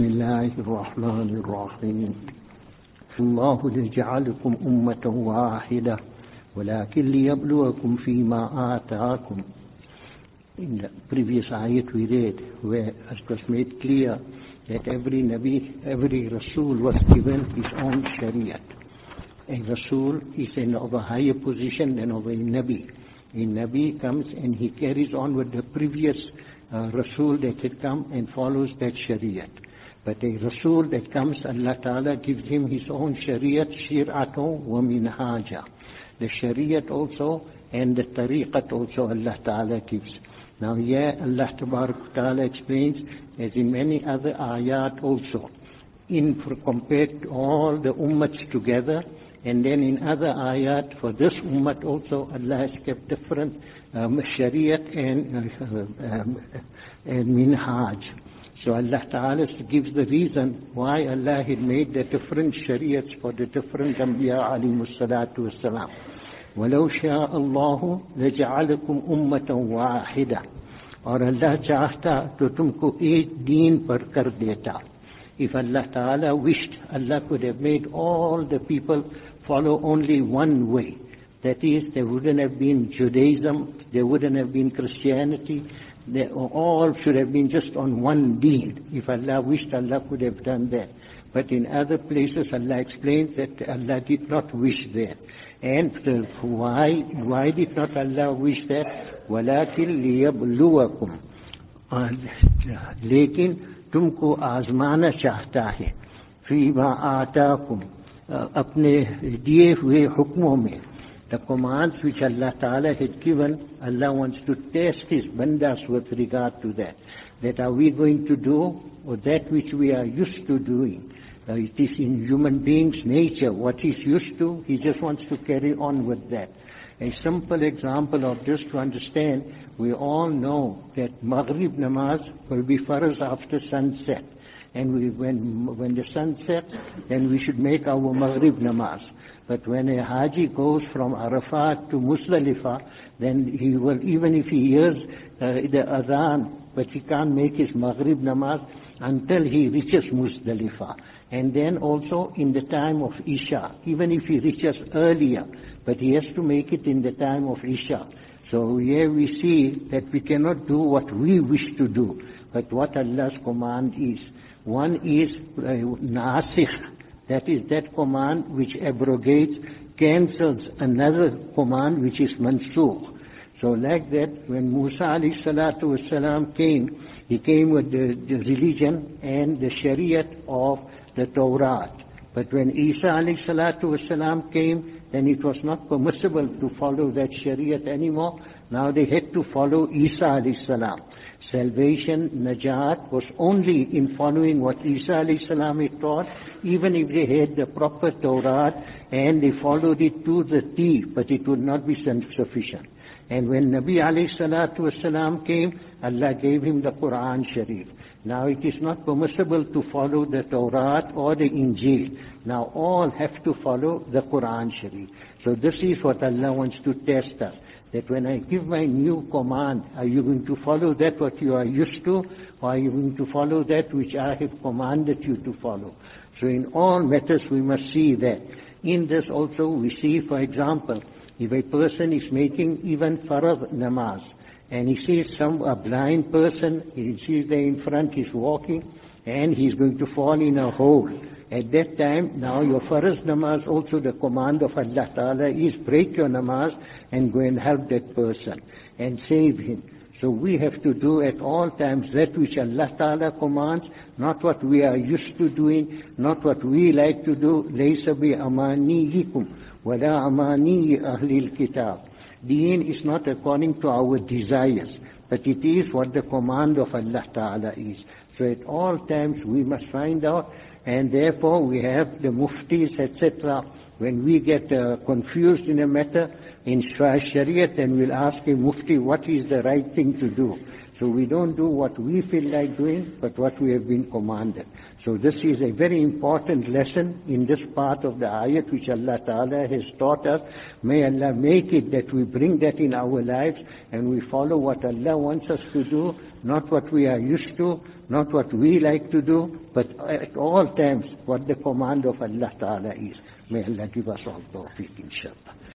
بسم الله الرحمن الرحيم الله لجعلكم أمة واحدة ولكن ليبلوكم فيما آتاكم. In the previous ayat we read, where it was made clear that every Nabi, every Rasul was given his own Shariat. A Rasul is of a higher position than of a Nabi. A Nabi comes and he carries on with the previous Rasul that had come and follows that Shariat. But a Rasul that comes, Allah Ta'ala gives him his own Shariat, Shir'atu wa minhaja. The Shariat also and the Tariqat also Allah Ta'ala gives. Now here Allah Ta'ala explains, as in many other ayat also, compared to all the ummats together, and then in other ayat for this ummat also Allah has kept different Shariat and minhaj. So Allah Ta'ala gives the reason why Allah had made the different Shariats for the different Anbiya alayhimus salatu wassalam. وَلَوْ شَاءَ اللَّهُ لَجَعَلَكُمْ أُمَّةً وَاحِدًا. और अल्लाह चाहता तो तुमको एक दीन पर कर देता. If Allah Ta'ala wished, Allah could have made all the people follow only one way. That is, there wouldn't have been Judaism, there wouldn't have been Christianity, they all should have been just on one deen. If Allah wished, Allah could have done that. But in other places, Allah explains that Allah did not wish that. And why did not Allah wish that? وَلَكِنْ لِيَبْلُوَكُمْ. लेकिन तुमको आजमाना चाहता है फीमा आताकुम, अपने दिए हुए हुक्मों में. The commands which Allah Ta'ala had given, Allah wants to test His bandas with regard to that. That are we going to do, or that which we are used to doing? It is in human beings' nature. What he's used to, he just wants to carry on with that. A simple example of this to understand, we all know that Maghrib namaz will be farz after sunset. And when the sun sets, then we should make our Maghrib namaz. But when a Haji goes from Arafat to Muzdalifah, then he will, even if he hears the Adhan, but he can't make his Maghrib namaz until he reaches Muzdalifah. And then also in the time of Isha, even if he reaches earlier, but he has to make it in the time of Isha. So here we see that we cannot do what we wish to do, but what Allah's command is. One is nasikh, that is that command which abrogates, cancels another command which is mansukh. So like that, when Musa alayhi salatu wasalam came, he came with the religion and the Shariat of the Torah. But when Isa alayhi salatu wasalam came, then it was not permissible to follow that Shariat anymore. Now they had to follow Isa alayhi salam. Salvation, Najat, was only in following what Isa alayhi salam had taught, even if they had the proper Torah and they followed it to the T, but it would not be sufficient. And when Nabi alayhi salatu wasalam came, Allah gave him the Quran Sharif. Now it is not permissible to follow the Torah or the Injil. Now all have to follow the Quran Sharif. So this is what Allah wants to test us. That when I give my new command, are you going to follow that what you are used to, or are you going to follow that which I have commanded you to follow? So in all matters we must see that. In this also we see, for example, if a person is making even farad namaz, and he sees a blind person, he sees there in front, he's walking, and he's going to fall in a hole. At that time, now your farz namaz, also the command of Allah Ta'ala is break your namaz and go and help that person and save him. So we have to do at all times that which Allah Ta'ala commands, not what we are used to doing, not what we like to do. لَيْسَ بِأَمَانِيِّكُمْ وَلَا أَمَانِيِّ أَهْلِ الْكِتَابِ. Deen is not according to our desires, but it is what the command of Allah Ta'ala is. So at all times we must find out, and therefore we have the muftis, etc. When we get confused in a matter in Shariat, then we'll ask a mufti what is the right thing to do. So we don't do what we feel like doing, but what we have been commanded. So this is a very important lesson in this part of the ayat which Allah Ta'ala has taught us. May Allah make it that we bring that in our lives and we follow what Allah wants us to do, not what we are used to, not what we like to do, but at all times what the command of Allah Ta'ala is. May Allah give us all tawfiq, inshallah.